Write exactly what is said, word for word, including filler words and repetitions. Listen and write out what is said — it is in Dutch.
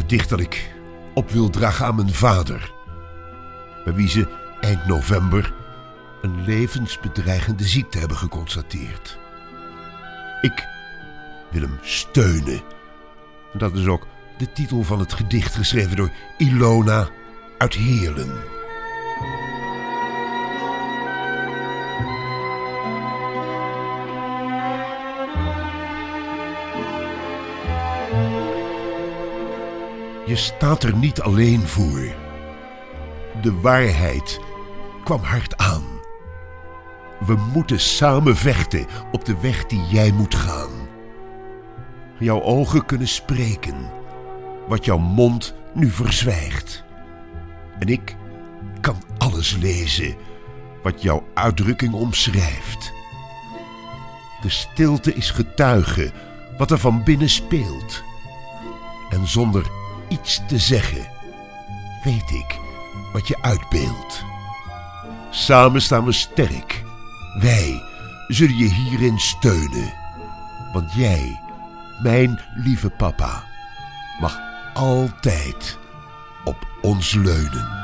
gedicht dat ik op wil dragen aan mijn vader, bij wie ze eind november een levensbedreigende ziekte hebben geconstateerd. Ik wil hem steunen. En dat is ook de titel van het gedicht, geschreven door Ilona uit Heerlen. Je staat er niet alleen voor. De waarheid kwam hard aan. We moeten samen vechten op de weg die jij moet gaan. Jouw ogen kunnen spreken wat jouw mond nu verzwijgt. En ik kan alles lezen wat jouw uitdrukking omschrijft. De stilte is getuige wat er van binnen speelt. En zonder iets te zeggen weet ik wat je uitbeeldt. Samen staan we sterk. Wij zullen je hierin steunen. Want jij, mijn lieve papa, mag altijd op ons leunen.